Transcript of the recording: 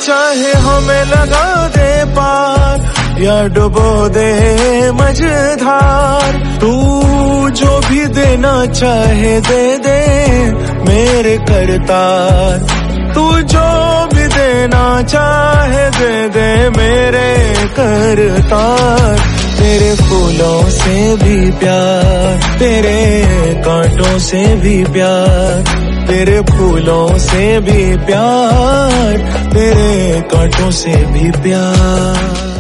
चाहे हमें लगा दे पार या डुबो दे मझधार, तू जो भी देना चाहे दे दे मेरे करतार, तू जो भी देना चाहे दे दे मेरे करतार। तेरे फूलों से भी प्यार, तेरे कांटों से भी प्यार, तेरे फूलों से भी प्यार, तेरे कांटों से भी प्यार।